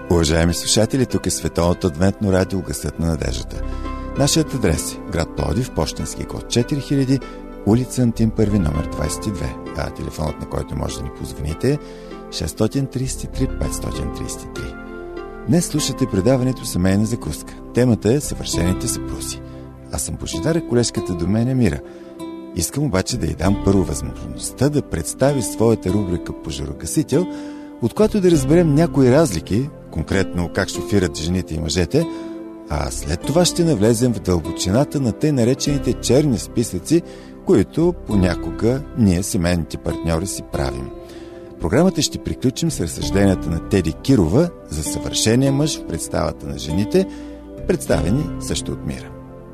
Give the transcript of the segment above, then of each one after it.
Уважаеми слушатели, тук е Световното адвентно радио Гласът на надеждата. Нашият адрес е град Пловдив, пощенски код 4000, улица Антим Първи, номер 22, а телефонът, на който може да ни позвоните, е 633-533. Днес слушате предаването Семейна закуска. Темата е съвършените съпрузи. Аз съм Божидар, колежката до мен е Мира. Искам обаче да й дам първо възможността да представи своята рубрика Пожарогасител, от която да разберем някои разлики, конкретно как шофират жените и мъжете, а след това ще навлезем в дълбочината на тъй наречените черни списъци, които понякога ние, семейните партньори, си правим. Програмата ще приключим с разсъжденията на Теди Кирова за съвършения мъж в представата на жените, представени също от Мира.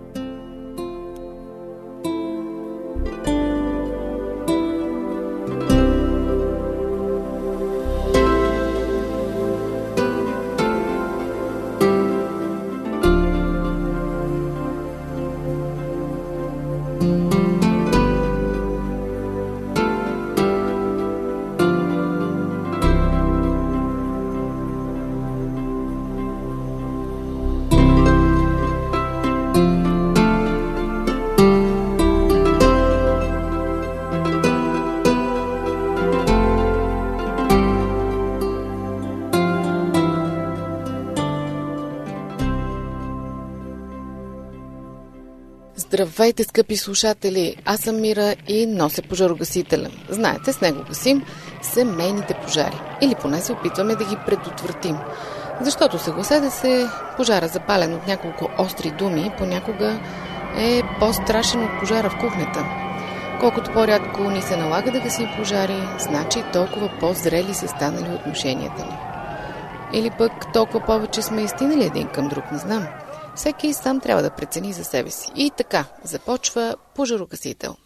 Здравейте, скъпи слушатели! Аз съм Мира и нося пожарогасителя. Знаете, с него гасим семейните пожари. Или поне се опитваме да ги предотвратим. Защото, съгласете се, пожара, запален от няколко остри думи, понякога е по-страшен от пожара в кухнята. Колкото по-рядко ни се налага да гасим пожари, значи толкова по-зрели са станали отношенията ни. Или пък толкова повече сме истинали един към друг, не знам. Всеки сам трябва да прецени за себе си. И така, започва пожарогасител.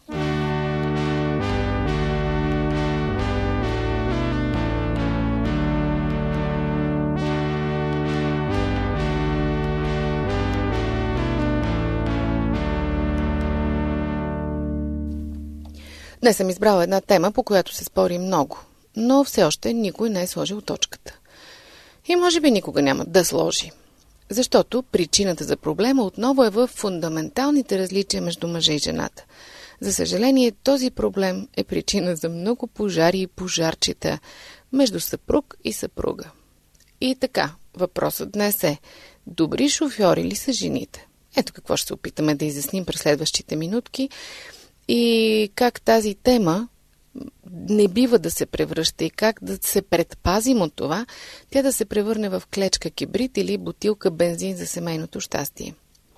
Днес съм избрала една тема, по която се спори много, но все още никой не е сложил точката. И може би никога няма да сложи. Защото причината за проблема отново е в фундаменталните различия между мъжа и жената. За съжаление, този проблем е причина за много пожари и пожарчета между съпруг и съпруга. И така, въпросът днес е: добри шофьори ли са жените? Ето какво ще се опитаме да изясним през следващите минутки и как тази тема не бива да се превръща и как да се предпазим от това, тя да се превърне в клечка кибрид или бутилка бензин за семейното щастие.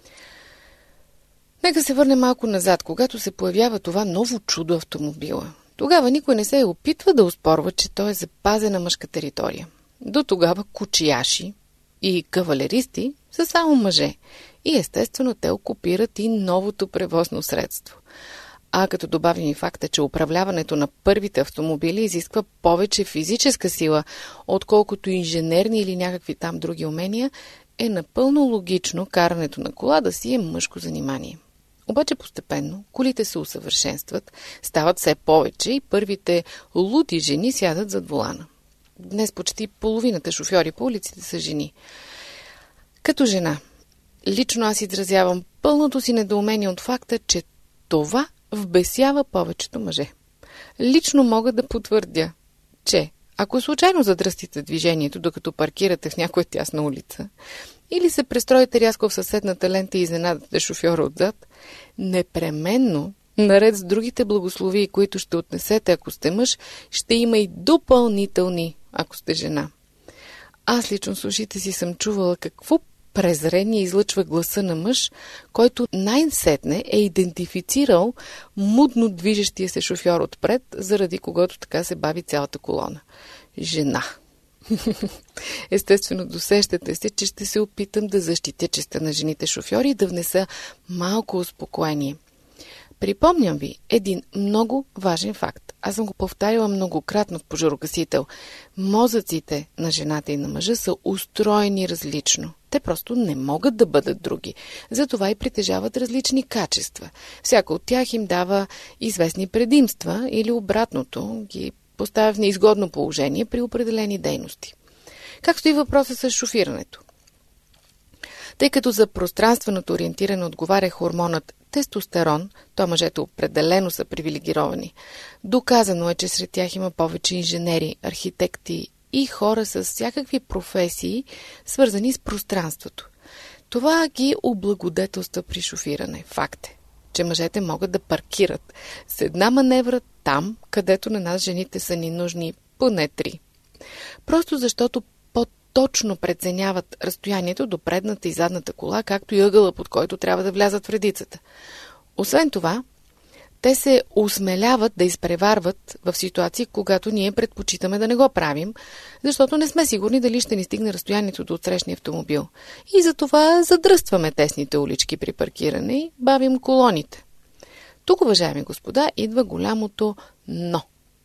Нека се върне малко назад, когато се появява това ново чудо автомобила. Тогава никой не се опитва да оспорва, че той е запазена мъжка територия. До тогава кучияши и кавалеристи са само мъже и естествено те окупират и новото превозно средство. А като добавим и факта, че управляването на първите автомобили изисква повече физическа сила, отколкото инженерни или някакви там други умения, е напълно логично карането на кола да си е мъжко занимание. Обаче постепенно колите се усъвършенстват, стават все повече и първите луди жени сядат зад волана. Днес почти половината шофьори по улиците са жени. Като жена, лично аз изразявам пълното си недоумение от факта, че това вбесява повечето мъже. Лично мога да потвърдя, че ако случайно задръстите движението, докато паркирате в някоя тясна улица, или се престроите рязко в съседната лента и изненадате шофьора отзад, непременно, наред с другите благословии, които ще отнесете, ако сте мъж, ще има и допълнителни, ако сте жена. Аз лично с ушите си съм чувала какво презрение излъчва гласа на мъж, който най-сетне е идентифицирал мудно движещия се шофьор отпред, заради когото така се бави цялата колона. Жена. Естествено, досещате се, че ще се опитам да защитя честта на жените шофьори и да внеса малко успокоение. Припомням ви един много важен факт. Аз съм го повтаряла многократно в пожарогасител. Мозъците на жената и на мъжа са устроени различно. Те просто не могат да бъдат други. Затова и притежават различни качества. Всяко от тях им дава известни предимства или обратното ги поставя в неизгодно положение при определени дейности. Как стои въпроса с шофирането? Тъй като за пространственото ориентиране отговаря хормонът тестостерон, то мъжете определено са привилегировани. Доказано е, че сред тях има повече инженери, архитекти и хора с всякакви професии, свързани с пространството. Това ги облагодетелства при шофиране. Факт е, че мъжете могат да паркират с една маневра там, където на нас жените са ни нужни поне 3. Просто защото по-точно преценяват разстоянието до предната и задната кола, както и ъгъла, под който трябва да влязат в редицата. Освен това, те се осмеляват да изпреварват в ситуации, когато ние предпочитаме да не го правим, защото не сме сигурни дали ще ни стигне разстоянието до отсрещния автомобил. И затова задръстваме тесните улички при паркиране и бавим колоните. Тук, уважаеми господа, идва голямото но.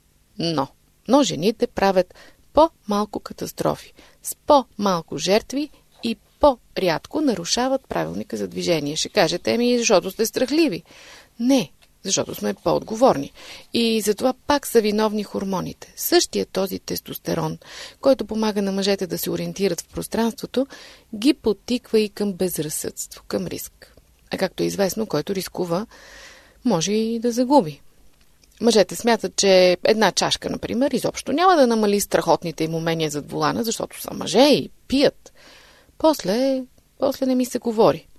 Но жените правят по-малко катастрофи, с по-малко жертви и по-рядко нарушават правилника за движение. Ще кажете, защото сте страхливи. Не, защото сме по-отговорни. И затова пак са виновни хормоните. Същия този тестостерон, който помага на мъжете да се ориентират в пространството, ги потиква и към безразсъдство, към риск. А както е известно, който рискува, може и да загуби. Мъжете смятат, че една чашка, например, изобщо няма да намали страхотните им умения зад волана, защото са мъже и пият. После не ми се говори.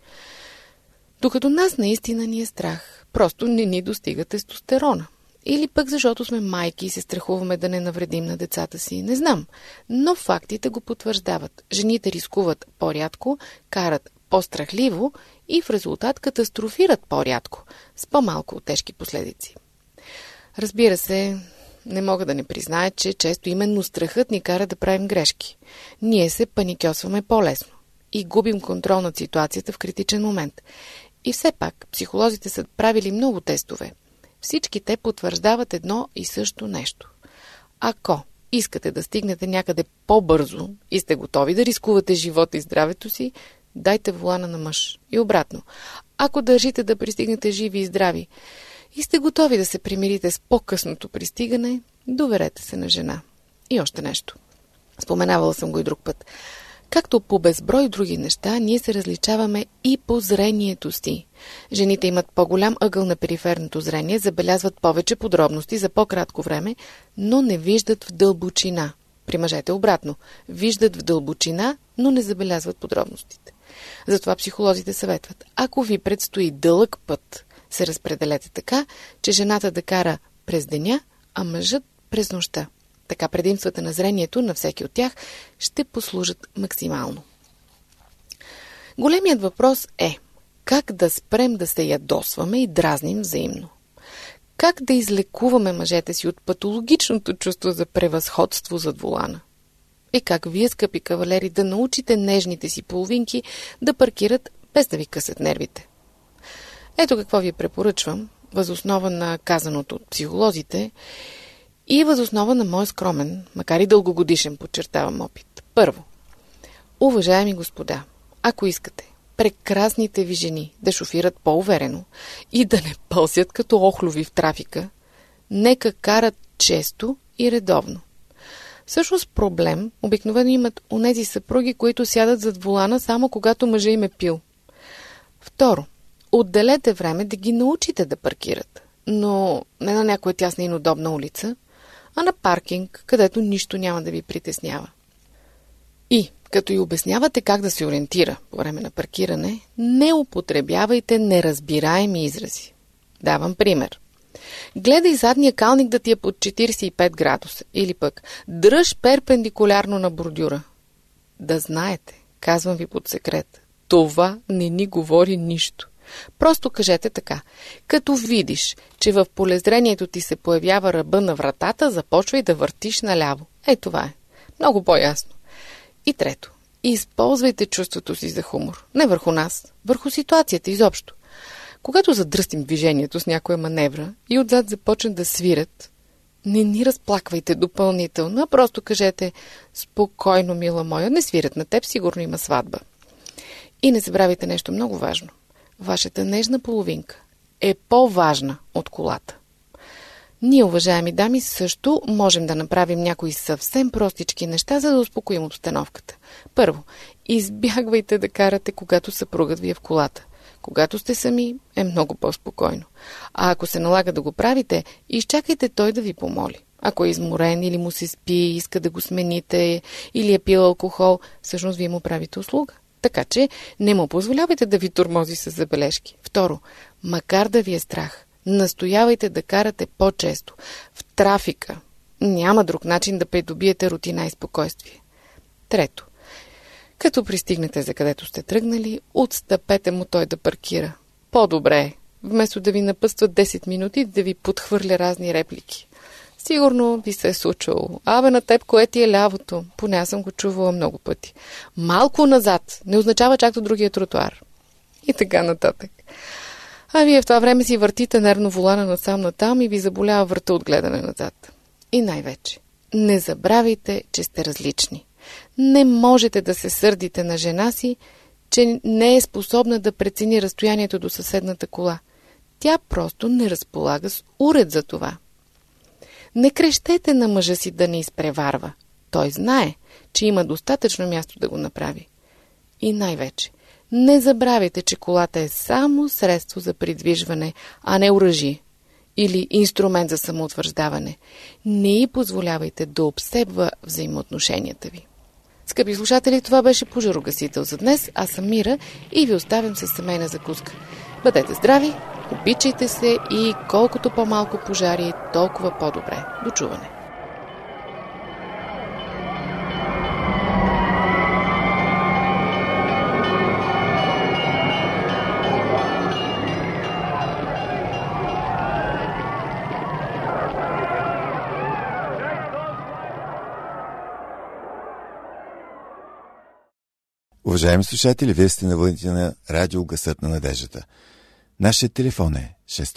Докато нас наистина ни е страх. Просто не ни достига тестостерона. Или пък защото сме майки и се страхуваме да не навредим на децата си. Не знам. Но фактите го потвърждават. Жените рискуват по-рядко, карат по-страхливо и в резултат катастрофират по-рядко, с по-малко тежки последици. Разбира се, не мога да не призная, че често именно страхът ни кара да правим грешки. Ние се паникьосваме по-лесно и губим контрол над ситуацията в критичен момент. И все пак, психолозите са правили много тестове. Всички те потвърждават едно и също нещо. Ако искате да стигнете някъде по-бързо и сте готови да рискувате живота и здравето си, дайте волана на мъж. И обратно. Ако държите да пристигнете живи и здрави и сте готови да се примирите с по-късното пристигане, доверете се на жена. И още нещо. Споменавала съм го и друг път. Както по безброй други неща, ние се различаваме и по зрението си. Жените имат по-голям ъгъл на периферното зрение, забелязват повече подробности за по-кратко време, но не виждат в дълбочина. При мъжете обратно. Виждат в дълбочина, но не забелязват подробностите. Затова психолозите съветват. Ако ви предстои дълъг път, се разпределете така, че жената да кара през деня, а мъжът през нощта. Така предимствата на зрението на всеки от тях ще послужат максимално. Големият въпрос е как да спрем да се ядосваме и дразним взаимно. Как да излекуваме мъжете си от патологичното чувство за превъзходство зад волана. И как вие, скъпи кавалери, да научите нежните си половинки да паркират без да ви късат нервите. Ето какво ви препоръчвам, възоснова на казаното от психолозите и възоснова на мой скромен, макар и дългогодишен, подчертавам, опит. Първо, уважаеми господа, ако искате прекрасните ви жени да шофират по-уверено и да не пълзят като охлови в трафика, нека карат често и редовно. Всъщност проблем обикновено имат онези съпруги, които сядат зад волана само когато мъжът им е пил. Второ, отделете време да ги научите да паркират, но не на някоя тясна и удобна улица, а на паркинг, където нищо няма да ви притеснява. И, като й обяснявате как да се ориентира по време на паркиране, не употребявайте неразбираеми изрази. Давам пример. Гледай задния калник да ти е под 45 градуса или пък дръж перпендикулярно на бордюра. Да знаете, казвам ви под секрет, това не ни говори нищо. Просто кажете така. Като видиш, че в полезрението ти се появява ръба на вратата, започвай да въртиш наляво. Това е. Много по-ясно. И трето. Използвайте чувството си за хумор. Не върху нас, върху ситуацията изобщо. Когато задръстим движението с някоя маневра и отзад започнат да свирят, не ни разплаквайте допълнително, а просто кажете: спокойно, мила моя, не свирят на теб, сигурно има сватба. И не забравяйте нещо много важно. Вашата нежна половинка е по-важна от колата. Ние, уважаеми дами, също можем да направим някои съвсем простички неща, за да успокоим обстановката. Първо, избягвайте да карате, когато съпругът ви е в колата. Когато сте сами, е много по-спокойно. А ако се налага да го правите, изчакайте той да ви помоли. Ако е изморен или му се спи, иска да го смените, или е пил алкохол, всъщност вие му правите услуга. Така че не му позволявайте да ви тормози с забележки. Второ, макар да ви е страх, настоявайте да карате по-често. В трафика няма друг начин да придобиете рутина и спокойствие. Трето, като пристигнете за където сте тръгнали, отстъпете му той да паркира. По-добре е, вместо да ви напъства 10 минути, да ви подхвърля разни реплики. Сигурно ви се е случвало. Абе, на теб кое ти е лявото? Поне аз съм го чувала много пъти. Малко назад не означава чак до другия тротуар. И така нататък. А вие в това време си въртите нервно волана насам-натам и ви заболява врата от гледане назад. И най-вече, не забравяйте, че сте различни. Не можете да се сърдите на жена си, че не е способна да прецени разстоянието до съседната кола. Тя просто не разполага с уред за това. Не крещете на мъжа си да не изпреварва. Той знае, че има достатъчно място да го направи. И най-вече, не забравяйте, че колата е само средство за придвижване, а не оръжие или инструмент за самоутвърждаване. Не й позволявайте да обсебва взаимоотношенията ви. Скъпи слушатели, това беше пожарогасител за днес. Аз съм Мира и ви оставям с семейна закуска. Бъдете здрави, обичайте се и колкото по-малко пожари, толкова по-добре. До чуване! Уважаеми слушатели, вие сте на вълните на радио Гласът на надеждата. Нашият телефон е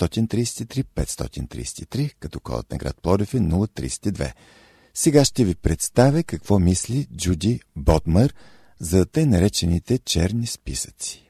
633-533, като кодът на град Пловдив е 032. Сега ще ви представя какво мисли Джуди Бодмър за тъй наречените черни списъци.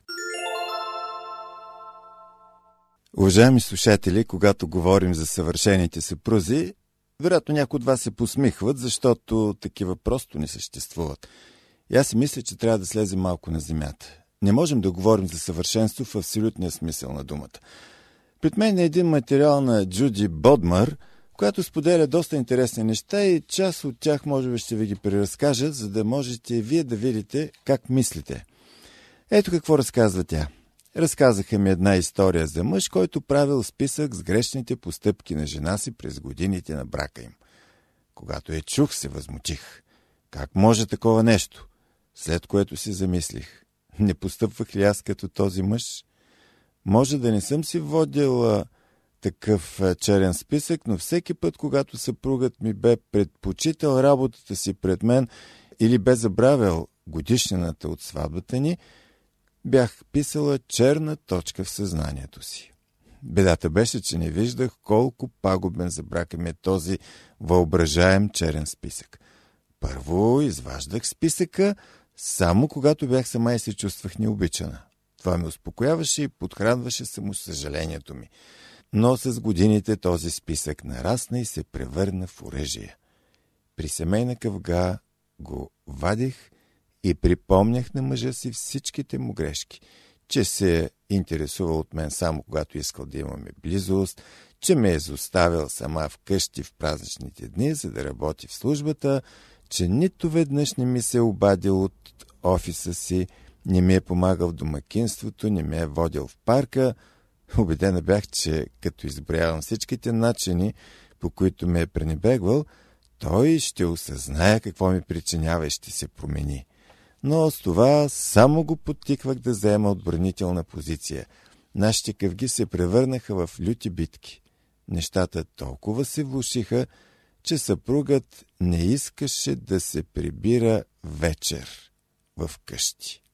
Уважаеми слушатели, когато говорим за съвършените съпрузи, вероятно някои от вас се посмихват, защото такива просто не съществуват. И аз си мисля, че трябва да слезем малко на земята. Не можем да говорим за съвършенство в абсолютния смисъл на думата. Пред мен е един материал на Джуди Бодмър, която споделя доста интересни неща и част от тях може би ще ви ги преразкажа, за да можете и вие да видите как мислите. Ето какво разказва тя. Разказаха ми една история за мъж, който правил списък с грешните постъпки на жена си през годините на брака им. Когато я чух, се възмутих. Как може такова нещо? След което си замислих. Не постъпвах ли аз като този мъж? Може да не съм си водил такъв черен списък, но всеки път, когато съпругът ми бе предпочитал работата си пред мен или бе забравял годишнината от сватбата ни, бях писала черна точка в съзнанието си. Бедата беше, че не виждах колко пагубен за брака ми е този въображаем черен списък. Първо изваждах списъка, само когато бях сама и се чувствах необичана. Това ме успокояваше и подхранваше самосъжалението ми. Но с годините този списък нарасна и се превърна в оръжие. При семейна къвга го вадих и припомнях на мъжа си всичките му грешки, че се е интересувал от мен само когато искал да имаме близост, че ме е изоставил сама вкъщи в празничните дни, за да работи в службата, че нито веднъж не ми се е обадил от офиса си, не ми е помагал в домакинството, не ме е водил в парка. Убедена бях, че като изброявам всичките начини, по които ме е пренебрегвал, той ще осъзнае какво ми причинява и ще се промени. Но с това само го подтиквах да заема отбранителна позиция. Нашите къвги се превърнаха в люти битки. Нещата толкова се влошиха, че съпругът не искаше да се прибира вечер в къщи.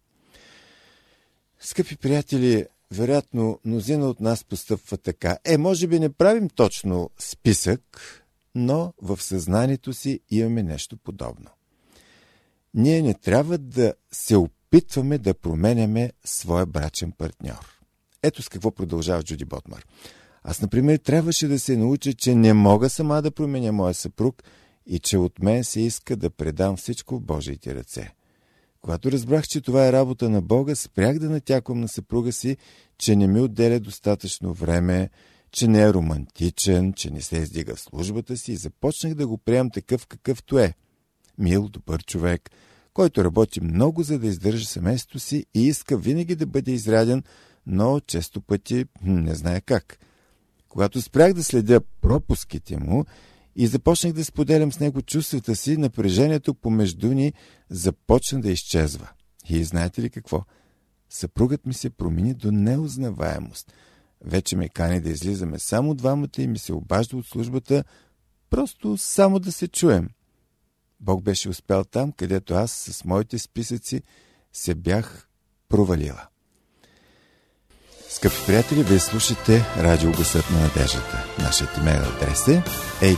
Скъпи приятели, вероятно мнозина от нас постъпва така. Може би не правим точно списък, но в съзнанието си имаме нещо подобно. Ние не трябва да се опитваме да променяме своя брачен партньор. Ето с какво продължава Джуди Бодмър. Аз, например, трябваше да се науча, че не мога сама да променя моя съпруг и че от мен се иска да предам всичко в Божиите ръце. Когато разбрах, че това е работа на Бога, спрях да натяквам на съпруга си, че не ми отделя достатъчно време, че не е романтичен, че не се издига в службата си и започнах да го приемам такъв какъвто е. Мил, добър човек, който работи много, за да издържа семейството си и иска винаги да бъде изряден, но често пъти не знае как. Когато спрях да следя пропуските му и започнах да споделям с него чувствата си, напрежението помежду ни започна да изчезва. И знаете ли какво? Съпругът ми се промени до неузнаваемост. Вече ме кани да излизаме само двамата и ми се обажда от службата, просто само да се чуем. Бог беше успял там, където аз с моите списъци се бях провалила. Скъпи приятели, вие слушате Радио Гласът на надеждата. Нашият имейл адрес е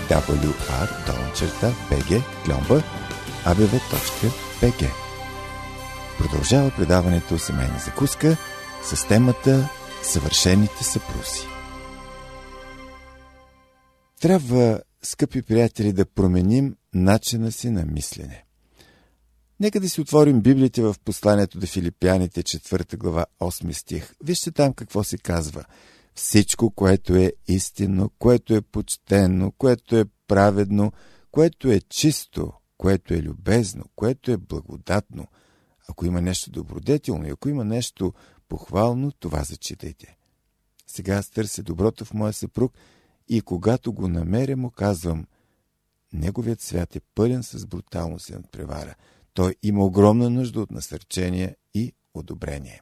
awr@bg.abv.bg. Продължава предаването Семейна закуска с темата Съвършените съпрузи. Трябва, скъпи приятели, да променим начина си на мислене. Нека да си отворим Библията в посланието до Филипяните, 4 глава, 8 стих. Вижте там какво се казва. Всичко, което е истинно, което е почтено, което е праведно, което е чисто, което е любезно, което е благодатно. Ако има нещо добродетелно и ако има нещо похвално, това зачитайте. Сега аз търся доброто в моя съпруг и когато го намеря, му казвам: неговият свят е пълен с бруталност и надпревара. Той има огромна нужда от насърчение и одобрение.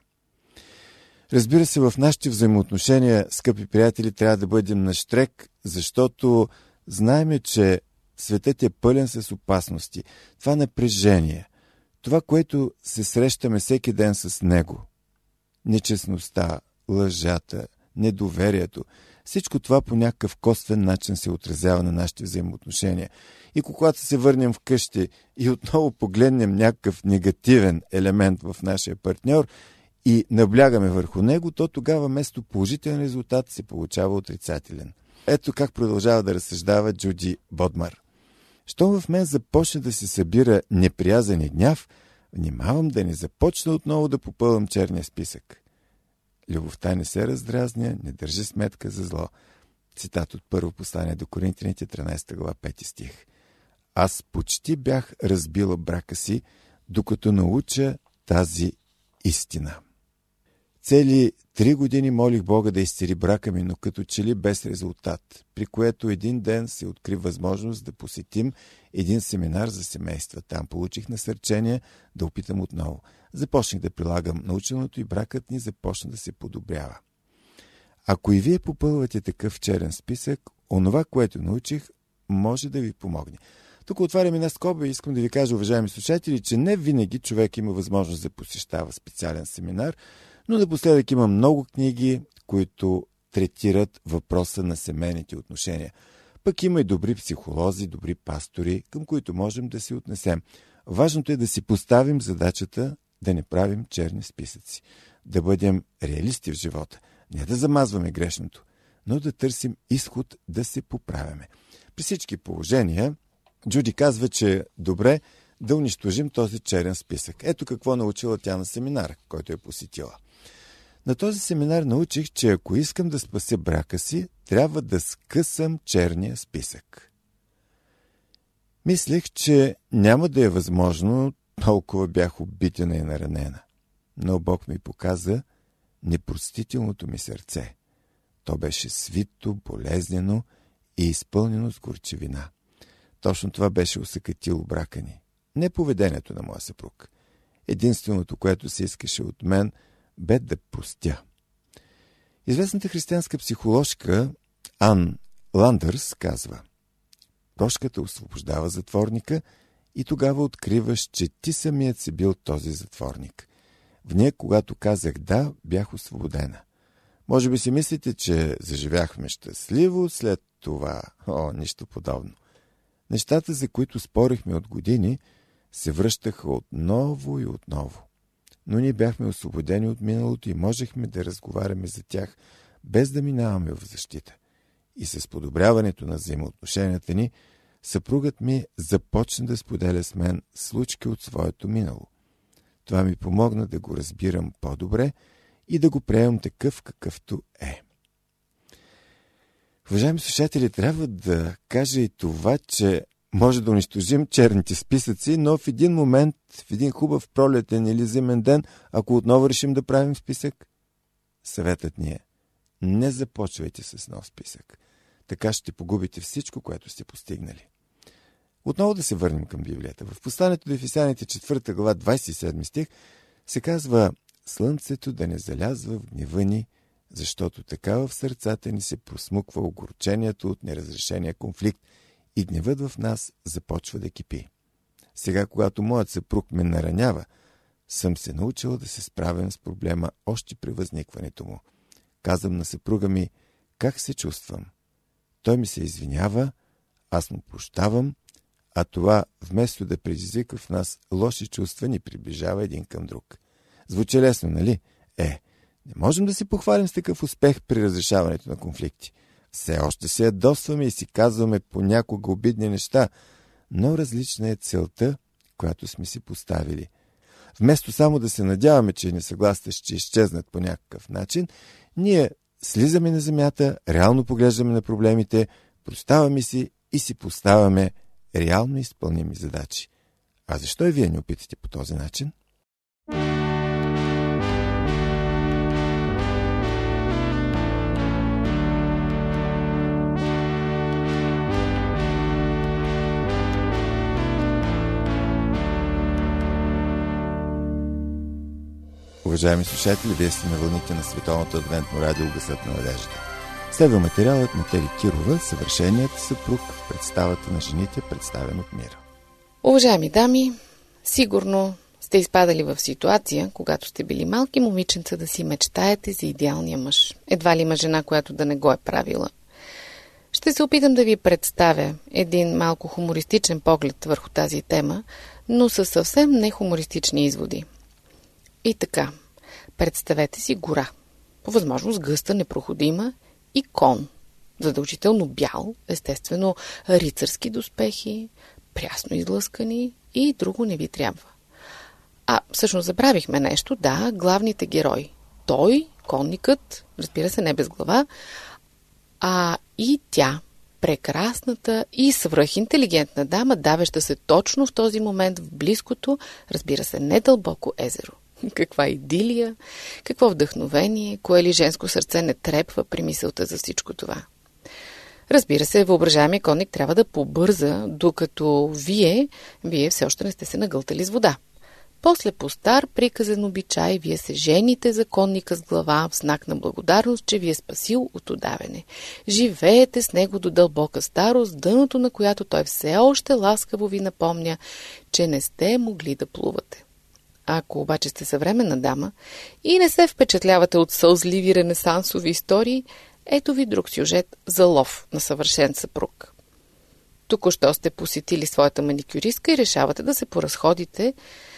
Разбира се, в нашите взаимоотношения, скъпи приятели, трябва да бъдем нащрек, защото знаем, че светът е пълен с опасности. Това напрежение, това, което се срещаме всеки ден с него, нечестността, лъжата, недоверието, всичко това по някакъв косвен начин се отразява на нашите взаимоотношения. И когато се върнем вкъщи и отново погледнем някакъв негативен елемент в нашия партньор и наблягаме върху него, то тогава вместо положителен резултат се получава отрицателен. Ето как продължава да разсъждава Джуди Бодмар. Щом в мен започне да се събира неприязан и гняв, внимавам да не започна отново да попълвам черния списък. Любовта не се раздразня, не държи сметка за зло. Цитат от първо послание до Коринтяните, 13 глава, 5 стих. Аз почти бях разбила брака си, докато науча тази истина. Цели 3 години молих Бога да изцели брака ми, но като че ли без резултат, при което един ден се откри възможност да посетим един семинар за семейства. Там получих насърчение да опитам отново. Започнах да прилагам наученото и бракът ни започна да се подобрява. Ако и вие попълвате такъв черен списък, онова, което научих, може да ви помогне. Тук отварям една скоба и искам да ви кажа, уважаеми слушатели, че не винаги човек има възможност да посещава специален семинар, но напоследък има много книги, които третират въпроса на семейните отношения. Пък има и добри психолози, добри пастори, към които можем да се отнесем. Важното е да си поставим задачата да не правим черни списъци, да бъдем реалисти в живота, не да замазваме грешното, но да търсим изход да се поправяме. При всички положения, Джуди казва, че е добре да унищожим този черен списък. Ето какво научила тя на семинар, който е посетила. На този семинар научих, че ако искам да спася брака си, трябва да скъсам черния списък. Мислех, че няма да е възможно, толкова бях обидена и наранена. Но Бог ми показа непростителното ми сърце. То беше свито, болезнено и изпълнено с горчевина. Точно това беше усъкатило брака ни. Не поведението на моя съпруг. Единственото, което се искаше от мен, бе да простя. Известната християнска психоложка Ан Ландърс казва: прошката освобождава затворника и тогава откриваш, че ти самият си бил този затворник. В нея, когато казах да, бях освободена. Може би си мислите, че заживяхме щастливо след това. Нищо подобно. Нещата, за които спорихме от години, се връщаха отново и отново. Но ние бяхме освободени от миналото и можехме да разговаряме за тях без да минаваме в защита. И с подобряването на взаимоотношенията ни, съпругът ми започна да споделя с мен случки от своето минало. Това ми помогна да го разбирам по-добре и да го приемам такъв, какъвто е. Уважаеми слушатели, трябва да кажа и това, че може да унищожим черните списъци, но в един момент, в един хубав пролетен или зимен ден, ако отново решим да правим списък, съветът ни е: не започвайте с нов списък. Така ще погубите всичко, което сте постигнали. Отново да се върнем към Библията. В посланието до Ефесяните 4 глава 27 стих се казва: слънцето да не залязва в гнева ни, защото така в сърцата ни се просмуква огорчението от неразрешения конфликт и гневът в нас започва да кипи. Сега, когато моят съпруг ме наранява, съм се научила да се справям с проблема още при възникването му. Казвам на съпруга ми как се чувствам. Той ми се извинява, аз му прощавам, а това, вместо да предизвиква в нас лоши чувства, ни приближава един към друг. Звучи лесно, нали? Не можем да си похвалим с такъв успех при разрешаването на конфликти. Все още се ядосваме и си казваме понякога обидни неща, но различна е целта, която сме си поставили. Вместо само да се надяваме, че несъгласите ще изчезнат по някакъв начин, ние слизаме на земята, реално поглеждаме на проблемите, прощаваме си и си поставяме реално изпълними задачи. А защо и вие не опитате по този начин? Уважаеми слушатели, вие сте на вълните на Световното адвентно радио "Гласът на надеждата". Следва материалът на Тери Кирова "Съвършеният съпруг" в представата на жените, представен от Мира. Уважаеми дами, сигурно сте изпадали в ситуация, когато сте били малки момиченца, да си мечтаете за идеалния мъж. Едва ли има жена, която да не го е правила. Ще се опитам да ви представя един малко хумористичен поглед върху тази тема, но със съвсем нехумористични изводи. И така, представете си гора, по възможност гъста, непроходима, и кон, задължително бял, естествено рицарски доспехи, прясно излъскани и друго не ви трябва. Всъщност забравихме нещо, главните герои. Той, конникът, разбира се, не без глава, и тя, прекрасната и свръхинтелигентна дама, давеща се точно в този момент в близкото, разбира се, недълбоко езеро. Каква идилия, какво вдъхновение, кое ли женско сърце не трепва при мисълта за всичко това. Разбира се, въображаемият конник трябва да побърза, докато вие все още не сте се нагълтали с вода. После по стар приказен обичай вие се жените за конника с глава в знак на благодарност, че ви е спасил от удавене. Живеете с него до дълбока старост, дъното на която той все още ласкаво ви напомня, че не сте могли да плувате. Ако обаче сте съвременна дама и не се впечатлявате от сълзливи ренесансови истории, ето ви друг сюжет за лов на съвършен съпруг. Току-що сте посетили своята маникюристка и решавате да се поразходите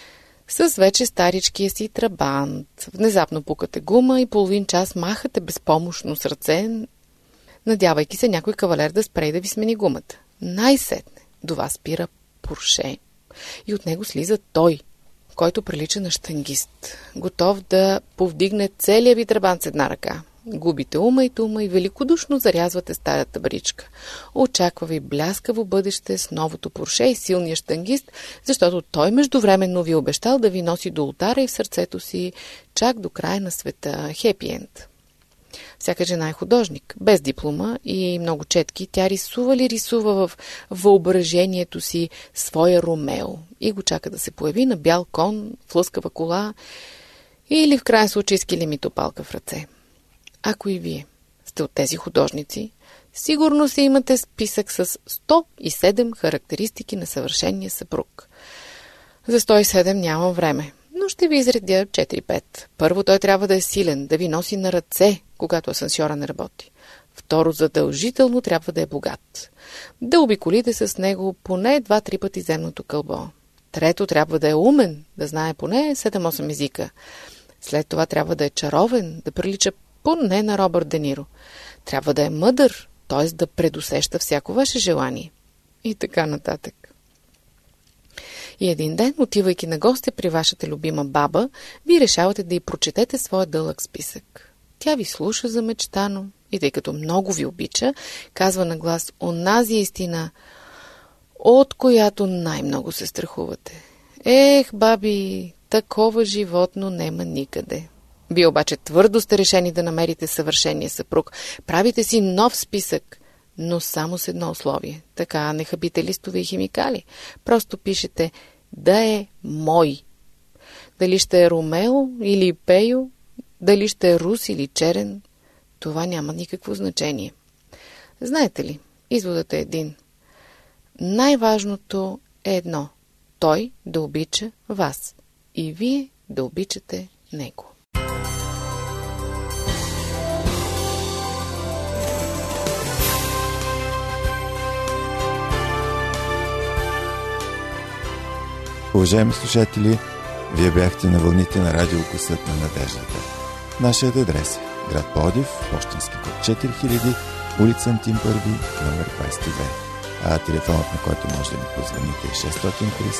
с вече старичкия си трабант. Внезапно пукате гума и половин час махате безпомощно с ръце, надявайки се някой кавалер да спре и да ви смени гумата. Най-сетне до вас спира Порше и от него слиза той, който прилича на щангист, готов да повдигне целия ви трабант с една ръка. Губите ума и великодушно зарязвате старата бричка. Очаква ви бляскаво бъдеще с новото Порше и силния щангист, защото той междувременно ви обещал да ви носи до олтара и в сърцето си чак до края на света. Хепи енд. Всяка жена е художник, без диплома и много четки. Тя рисува в въображението си своя Ромео и го чака да се появи на бял кон, в лъскава кола или в крайен случай с килимитопалка в ръце. Ако и вие сте от тези художници, сигурно си имате списък с 107 характеристики на съвършения съпруг. За 107 нямам време, но ще ви изредя 4-5. Първо, той трябва да е силен, да ви носи на ръце, когато асансьора не работи. Второ, задължително трябва да е богат. Да обиколите с него поне 2-3 пъти земното кълбо. Трето, трябва да е умен, да знае поне 7-8 езика. След това трябва да е чаровен, да прилича Поне на Робърт Де Ниро. Трябва да е мъдър, т.е. да предусеща всяко ваше желание. И така нататък. И един ден, отивайки на гостя при вашата любима баба, ви решавате да й прочетете своя дълъг списък. Тя ви слуша замечтано и тъй като много ви обича, казва на глас онази истина, от която най-много се страхувате. Ех, баби, такова животно нема никъде. Вие обаче твърдо сте решени да намерите съвършения съпруг. Правите си нов списък, но само с едно условие. Така не хабите листове и химикали. Просто пишете да е мой. Дали ще е Ромео или Пейо, дали ще е рус или черен, това няма никакво значение. Знаете ли, изводът е един. Най-важното е едно. Той да обича вас и вие да обичате него. Уважаеми слушатели, вие бяхте на вълните на радио Гласът на надеждата. Нашият адрес е град Пловдив, пощенски код 4000, улица Антим Първи, номер 22. А телефонът, на който може да ни позвоните е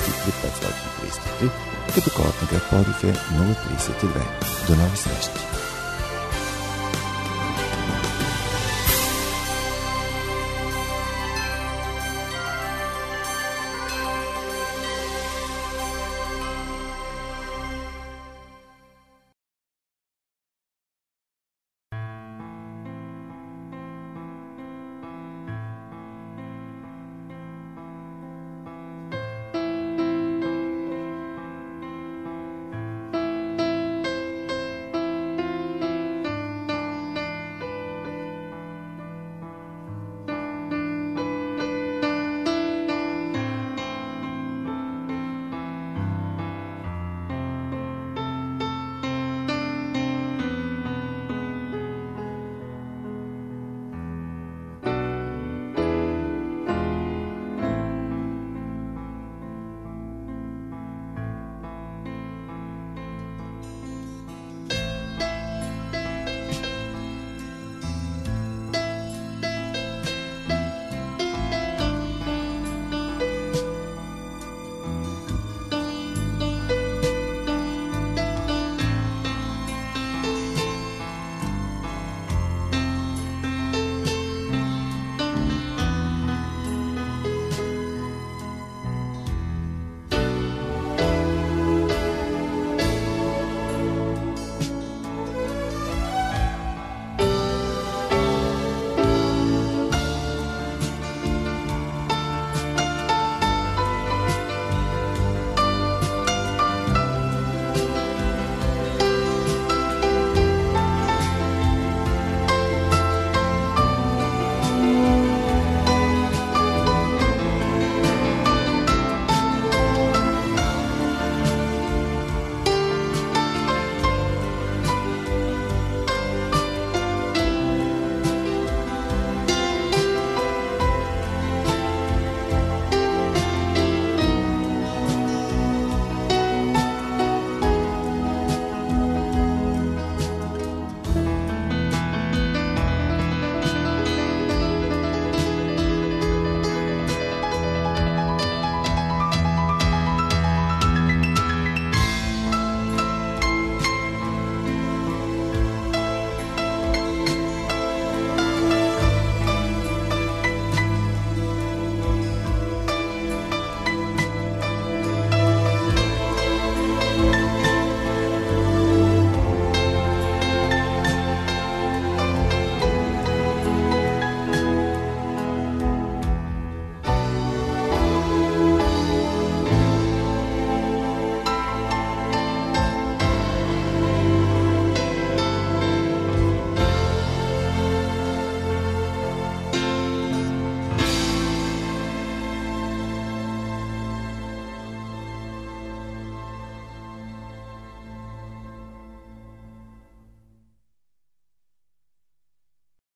633 533, като кодът на град Пловдив е 032. До нови срещи!